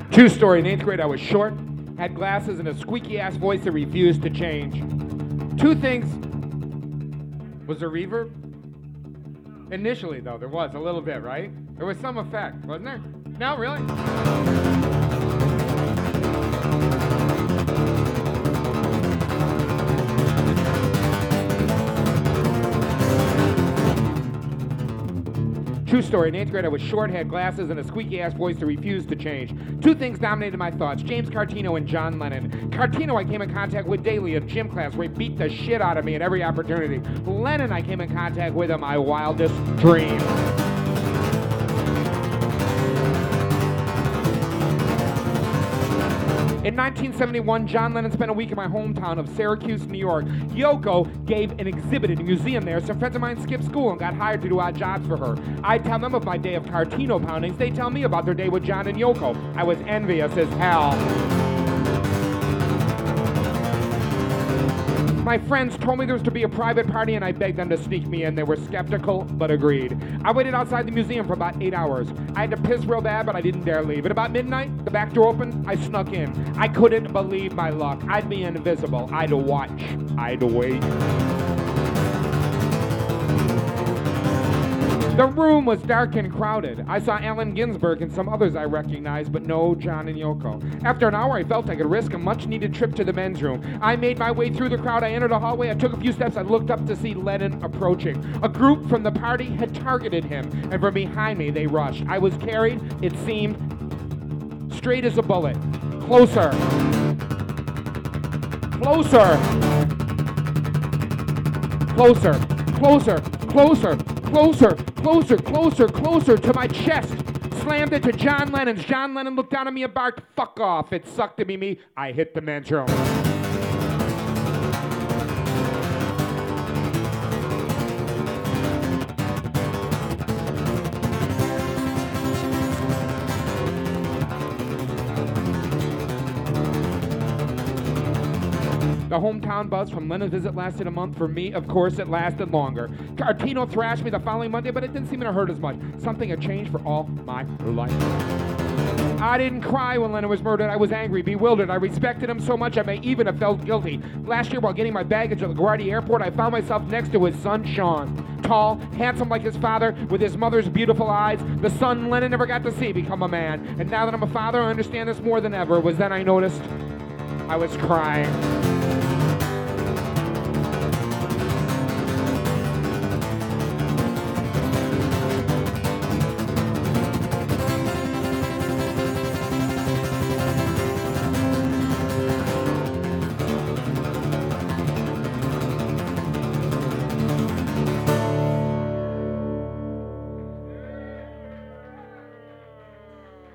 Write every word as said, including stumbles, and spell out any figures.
True story, in eighth grade I was short, had glasses, and a squeaky-ass voice that refused to change. Two things. Was there reverb? Initially, though, there was a little bit, right? There was some effect, wasn't there? No, really? True story, in eighth grade I was short, had glasses, and a squeaky-ass voice that refused to change. Two things dominated my thoughts, James Cartino and John Lennon. Cartino I came in contact with daily in gym class where he beat the shit out of me at every opportunity. Lennon I came in contact with in my wildest dreams. In nineteen seventy-one, John Lennon spent a week in my hometown of Syracuse, New York. Yoko gave an exhibit in a museum there. Some friends of mine skipped school and got hired to do odd jobs for her. I tell them of my day of Cartino poundings. They tell me about their day with John and Yoko. I was envious as hell. My friends told me there was to be a private party and I begged them to sneak me in. They were skeptical, but agreed. I waited outside the museum for about eight hours. I had to piss real bad, but I didn't dare leave. At about midnight, the back door opened, I snuck in. I couldn't believe my luck. I'd be invisible. I'd watch. I'd wait. The room was dark and crowded. I saw Allen Ginsberg and some others I recognized, but no John and Yoko. After an hour, I felt I could risk a much-needed trip to the men's room. I made my way through the crowd. I entered a hallway. I took a few steps. I looked up to see Lennon approaching. A group from the party had targeted him, and from behind me, they rushed. I was carried, it seemed, straight as a bullet. Closer. Closer. Closer. Closer. Closer. Closer, closer, closer, closer to my chest. Slammed it to John Lennon's. John Lennon looked down at me and barked, "Fuck off." It sucked to be me. I hit the men's room. The hometown buzz from Lennon's visit lasted a month. For me, of course, it lasted longer. Cartino thrashed me the following Monday, but it didn't seem to hurt as much. Something had changed for all my life. I didn't cry when Lennon was murdered. I was angry, bewildered. I respected him so much I may even have felt guilty. Last year, while getting my baggage at LaGuardia Airport, I found myself next to his son, Sean. Tall, handsome like his father, with his mother's beautiful eyes. The son Lennon never got to see become a man. And now that I'm a father, I understand this more than ever. It was then I noticed I was crying.